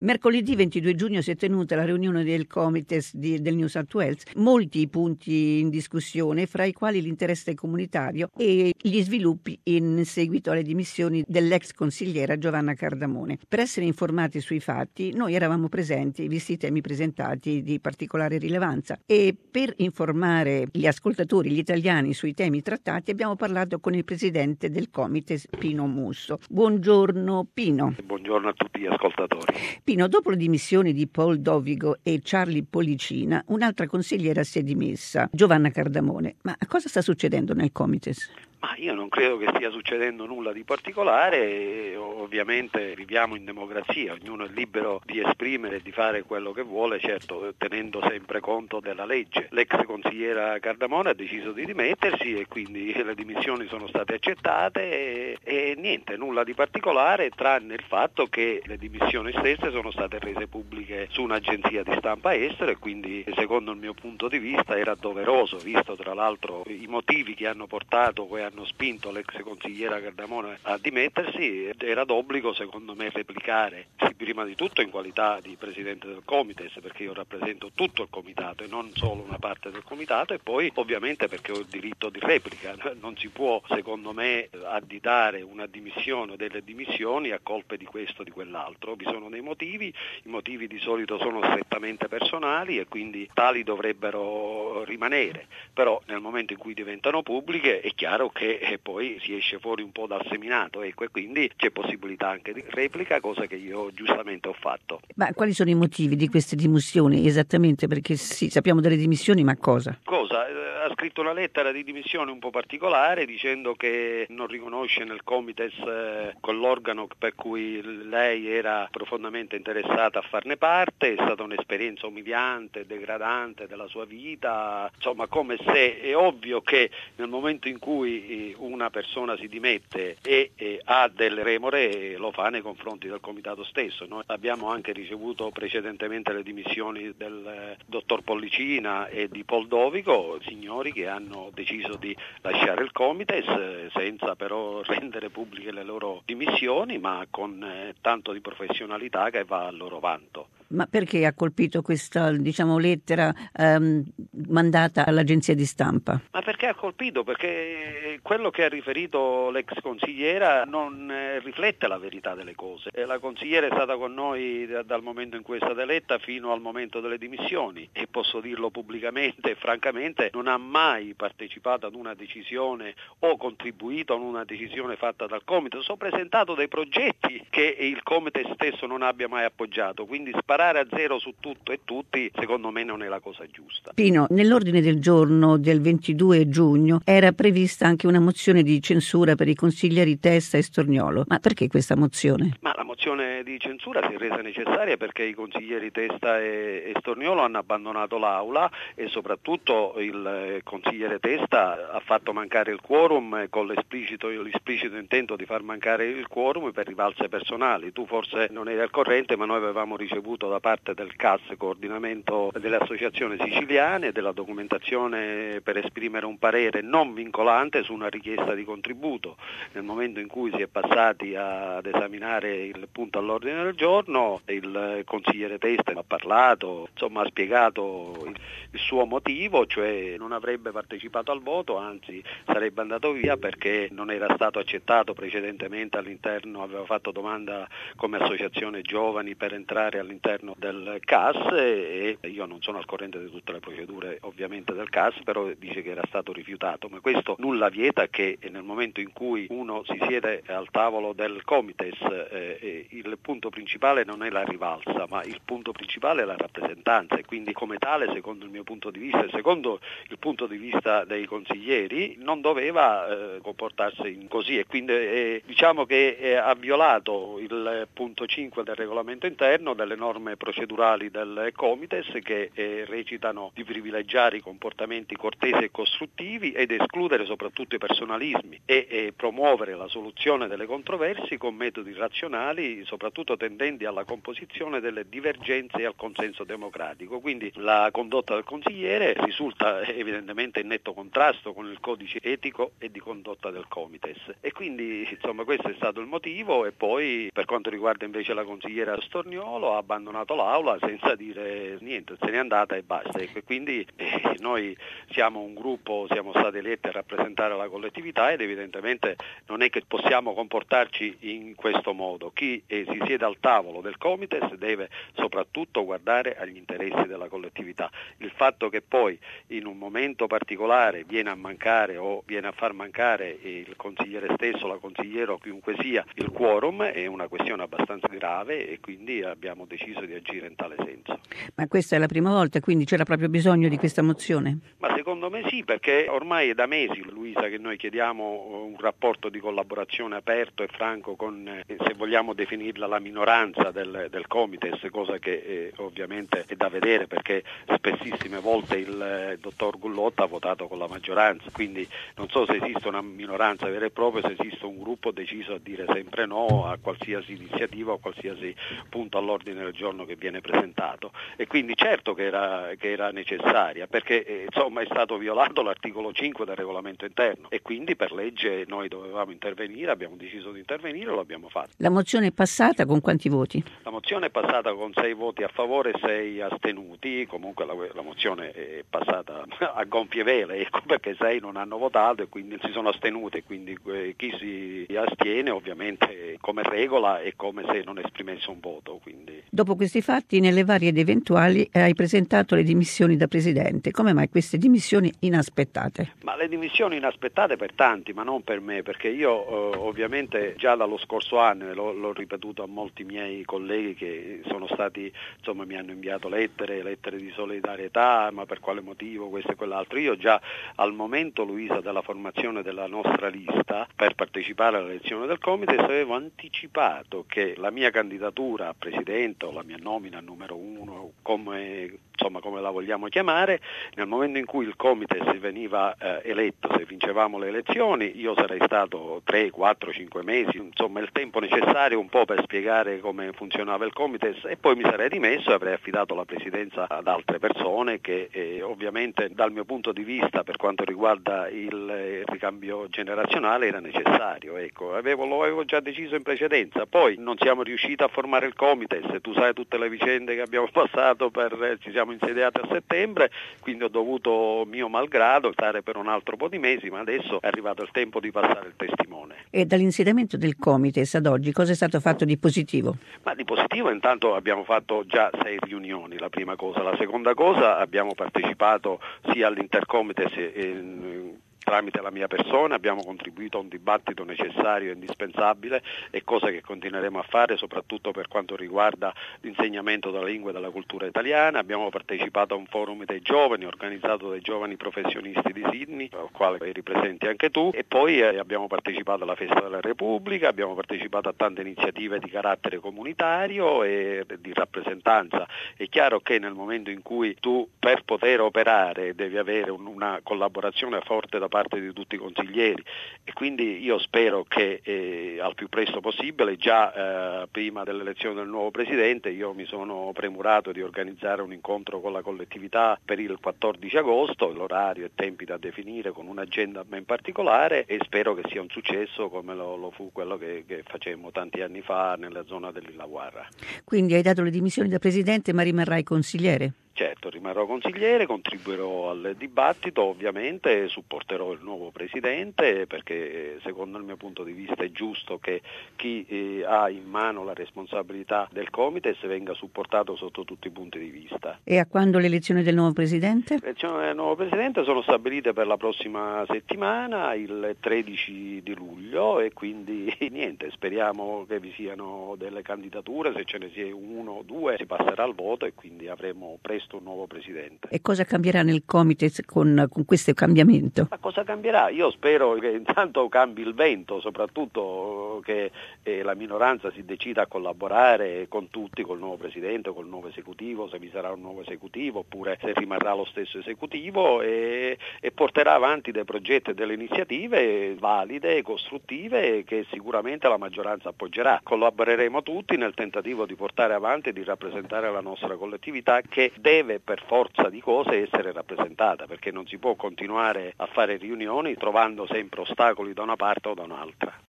Mercoledì 22 giugno si è tenuta la riunione del Comites del New South Wales, molti punti in discussione, fra i quali l'interesse comunitario e gli sviluppi in seguito alle dimissioni dell'ex consigliera Giovanna Cardamone. Per essere informati sui fatti, noi eravamo presenti, visti i temi presentati di particolare rilevanza, e per informare gli ascoltatori, gli italiani, sui temi trattati abbiamo parlato con il presidente del Comites, Pino Musso. Buongiorno Pino. Buongiorno a tutti gli ascoltatori. Pino, dopo le dimissioni di Paul Dovigo e Charlie Pollicina, un'altra consigliera si è dimessa, Giovanna Cardamone. Ma cosa sta succedendo nel Comites? Ma io non credo che stia succedendo nulla di particolare, ovviamente viviamo in democrazia, ognuno è libero di esprimere e di fare quello che vuole, certo tenendo sempre conto della legge. L'ex consigliera Cardamone ha deciso di dimettersi e quindi le dimissioni sono state accettate e niente, nulla di particolare, tranne il fatto che le dimissioni stesse sono state rese pubbliche su un'agenzia di stampa estera e quindi secondo il mio punto di vista era doveroso, visto tra l'altro i motivi che hanno portato e hanno spinto l'ex consigliera Cardamone a dimettersi, era d'obbligo secondo me replicare, prima di tutto in qualità di presidente del Comites, perché io rappresento tutto il comitato e non solo una parte del comitato, e poi ovviamente perché ho il diritto di replica. Non si può secondo me additare una dimissione o delle dimissioni a colpe di questo o di quell'altro. Vi sono dei motivi, i motivi di solito sono strettamente personali e quindi tali dovrebbero rimanere, però nel momento in cui diventano pubbliche è chiaro che poi si esce fuori un po' dal seminato, ecco, e quindi c'è possibilità anche di replica, cosa che io giustamente ho fatto. Ma quali sono i motivi di queste dimissioni esattamente? Perché sì, sappiamo delle dimissioni, ma cosa? Ha scritto una lettera di dimissione un po' particolare dicendo che non riconosce nel Comites quell'organo per cui lei era profondamente interessata a farne parte, è stata un'esperienza umiliante, degradante della sua vita, insomma come se è ovvio che nel momento in cui una persona si dimette e ha delle remore lo fa nei confronti del comitato stesso. Noi abbiamo anche ricevuto precedentemente le dimissioni del dottor Pollicina e di Paul Dovigo, signori che hanno deciso di lasciare il Comites senza però rendere pubbliche le loro dimissioni, ma con tanto di professionalità che va a loro vanto. Ma perché ha colpito questa, lettera mandata all'agenzia di stampa? Ma perché ha colpito? Perché quello che ha riferito l'ex consigliera non riflette la verità delle cose. La consigliera è stata con noi dal momento in cui è stata eletta fino al momento delle dimissioni e posso dirlo pubblicamente e francamente non ha mai partecipato ad una decisione o contribuito a una decisione fatta dal Comites. Ho presentato dei progetti che il Comites stesso non abbia mai appoggiato, quindi sparare a zero su tutto e tutti secondo me non è la cosa giusta. Pino, nell'ordine del giorno del 22 giugno era prevista anche una mozione di censura per i consiglieri Testa e Storniolo. Ma perché questa mozione? Ma la mozione di censura si è resa necessaria perché i consiglieri Testa e Storniolo hanno abbandonato l'aula e soprattutto il consigliere Testa ha fatto mancare il quorum con l'esplicito intento di far mancare il quorum per rivalse personali. Tu forse non eri al corrente, ma noi avevamo ricevuto da parte del CAS, coordinamento delle associazioni siciliane, della documentazione per esprimere un parere non vincolante su una richiesta di contributo. Nel momento in cui si è passati ad esaminare il punto all'ordine del giorno, il consigliere Testa ha parlato, insomma ha spiegato il suo motivo, cioè non avrebbe partecipato al voto, anzi sarebbe andato via perché non era stato accettato precedentemente all'interno, aveva fatto domanda come associazione giovani per entrare all'interno del CAS e io non sono al corrente di tutte le procedure ovviamente del CAS, però dice che era stato rifiutato, ma questo nulla vieta che nel momento in cui uno si siede al tavolo del Comites il punto principale non è la rivalsa, ma il punto principale è la rappresentanza e quindi come tale secondo il mio punto di vista e secondo il punto di vista dei consiglieri non doveva comportarsi così e quindi diciamo che ha violato il punto 5 del regolamento interno, delle norme procedurali del Comites che recitano di privilegiare i comportamenti cortesi e costruttivi ed escludere soprattutto i personalismi e promuovere la soluzione delle controversie con metodi razionali, soprattutto soprattutto tendenti alla composizione delle divergenze e al consenso democratico. Quindi la condotta del consigliere risulta evidentemente in netto contrasto con il codice etico e di condotta del Comites, e quindi insomma questo è stato il motivo. E poi per quanto riguarda invece la consigliera Storniolo, ha abbandonato l'aula senza dire niente, se n'è andata e basta. E quindi noi siamo un gruppo, siamo stati eletti a rappresentare la collettività, ed evidentemente non è che possiamo comportarci in questo modo. Chi si siede al tavolo del Comites deve soprattutto guardare agli interessi della collettività. Il fatto che poi in un momento particolare viene a mancare o viene a far mancare il consigliere stesso, la consigliera o chiunque sia, il quorum, è una questione abbastanza grave, e quindi abbiamo deciso di agire in tale senso. Ma questa è la prima volta, quindi c'era proprio bisogno di questa mozione? Ma secondo me sì, perché ormai è da mesi, Luisa, che noi chiediamo un rapporto di collaborazione aperto e franco con, se vogliamo definirla, la minoranza del Comites, cosa che ovviamente è da vedere, perché spessissime volte il dottor Gullotta ha votato con la maggioranza, quindi non so se esiste una minoranza vera e propria, se esiste un gruppo deciso a dire sempre no a qualsiasi iniziativa o qualsiasi punto all'ordine del giorno che viene presentato. E quindi certo che era necessaria, perché insomma è stato violato l'articolo 5 del regolamento interno, e quindi per legge noi dovevamo intervenire, abbiamo deciso di intervenire e lo abbiamo fatto. La mozione è passata con quanti voti? La mozione è passata con 6 voti a favore e 6 astenuti. Comunque la mozione è passata a gonfie vele, ecco, perché 6 non hanno votato e quindi si sono astenuti, e quindi chi si astiene ovviamente come regola è come se non esprimesse un voto. Quindi. Dopo questi fatti, nelle varie ed eventuali, hai presentato le dimissioni da presidente. Come mai queste dimissioni inaspettate? Ma le dimissioni inaspettate per tanti, ma non per me, perché io ovviamente già dallo scorso anno, e l'ho ripetuto a molti miei colleghi che sono stati, insomma, mi hanno inviato lettere di solidarietà, ma per quale motivo, questo e quell'altro. Io già al momento, Luisa, della formazione della nostra lista per partecipare all'elezione del Comites, avevo anticipato che la mia candidatura a presidente, o la mia nomina numero 1, come la vogliamo chiamare, nel momento in cui il Comites veniva eletto, se vincevamo le elezioni, io sarei stato 3, 4, 5 mesi, insomma il tempo necessario un po' per spiegare come funzionava il Comites, e poi mi sarei dimesso e avrei affidato la presidenza ad altre persone che ovviamente dal mio punto di vista, per quanto riguarda il ricambio generazionale, era necessario. Ecco, lo avevo già deciso in precedenza. Poi non siamo riusciti a formare il Comites, tu sai tutte le vicende che abbiamo passato, ci siamo insediati a settembre, quindi ho dovuto, mio malgrado, stare per un altro po' di mesi, ma adesso è arrivato il tempo di passare il testimone. E dall'insediamento del Comites ad oggi cosa è stato fatto di positivo? Ma di positivo intanto abbiamo fatto già 6 riunioni, la prima cosa. La seconda cosa, abbiamo partecipato sia all'Intercomites tramite la mia persona, abbiamo contribuito a un dibattito necessario e indispensabile, e cosa che continueremo a fare soprattutto per quanto riguarda l'insegnamento della lingua e della cultura italiana. Abbiamo partecipato a un forum dei giovani organizzato dai giovani professionisti di Sydney, al quale eri presente anche tu, e poi abbiamo partecipato alla Festa della Repubblica, abbiamo partecipato a tante iniziative di carattere comunitario e di rappresentanza. È chiaro che nel momento in cui tu, per poter operare, devi avere una collaborazione forte da parte di tutti i consiglieri, e quindi io spero che al più presto possibile, già prima dell'elezione del nuovo presidente, io mi sono premurato di organizzare un incontro con la collettività per il 14 agosto, l'orario e tempi da definire con un'agenda ben particolare, e spero che sia un successo come lo fu quello che facemmo tanti anni fa nella zona dell'Illawarra. Quindi hai dato le dimissioni da presidente, ma rimarrai consigliere? Certo, rimarrò consigliere, contribuirò al dibattito, ovviamente supporterò il nuovo presidente, perché secondo il mio punto di vista è giusto che chi ha in mano la responsabilità del Comites venga supportato sotto tutti i punti di vista. E a quando l'elezione del nuovo presidente? Le elezioni del nuovo presidente sono stabilite per la prossima settimana, il 13 di luglio, e quindi niente, speriamo che vi siano delle candidature, se ce ne sia 1 o 2 si passerà al voto, e quindi avremo presto un nuovo nuovo Presidente. E cosa cambierà nel Comites con questo cambiamento? Ma cosa cambierà? Io spero che intanto cambi il vento, soprattutto che la minoranza si decida a collaborare con tutti, col nuovo Presidente, col nuovo esecutivo, se vi sarà un nuovo esecutivo oppure se rimarrà lo stesso esecutivo e porterà avanti dei progetti e delle iniziative valide, costruttive che sicuramente la maggioranza appoggerà. Collaboreremo tutti nel tentativo di portare avanti e di rappresentare la nostra collettività che deve per forza di cose essere rappresentata, perché non si può continuare a fare riunioni trovando sempre ostacoli da una parte o da un'altra.